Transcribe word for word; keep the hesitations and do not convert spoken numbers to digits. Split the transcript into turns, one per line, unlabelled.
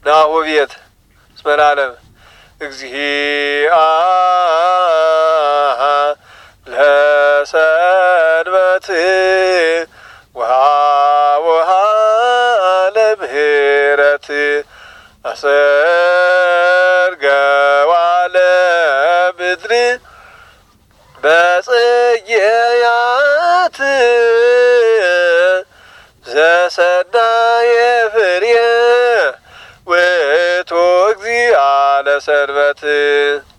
ናሁ ቤት እስመ ለዓለም እግዚአ ለሰንበት ወሀቦሃ ለምህረት አሰርገዋ ለምድር በጽጌያት ዘሰናየ ፍሬ ውእቱ እግዚአ ለሰንበት